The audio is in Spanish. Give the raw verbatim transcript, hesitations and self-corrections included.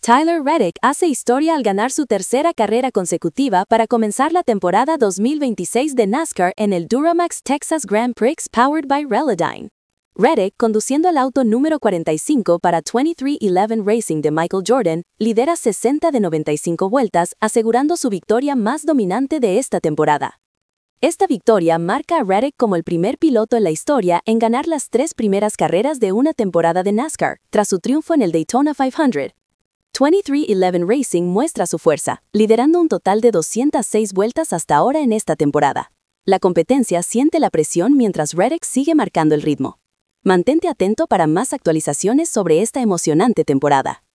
Tyler Reddick hace historia al ganar su tercera carrera consecutiva para comenzar la temporada dos mil veintiséis de NASCAR en el Duramax Texas Grand Prix powered by Relodyne. Reddick, conduciendo el auto número cuarenta y cinco para veintitrés once Racing de Michael Jordan, lidera sesenta de noventa y cinco vueltas, asegurando su victoria más dominante de esta temporada. Esta victoria marca a Reddick como el primer piloto en la historia en ganar las tres primeras carreras de una temporada de NASCAR, tras su triunfo en el Daytona quinientos. veintitrés once Racing muestra su fuerza, liderando un total de doscientas seis vueltas hasta ahora en esta temporada. La competencia siente la presión mientras Reddick sigue marcando el ritmo. Mantente atento para más actualizaciones sobre esta emocionante temporada.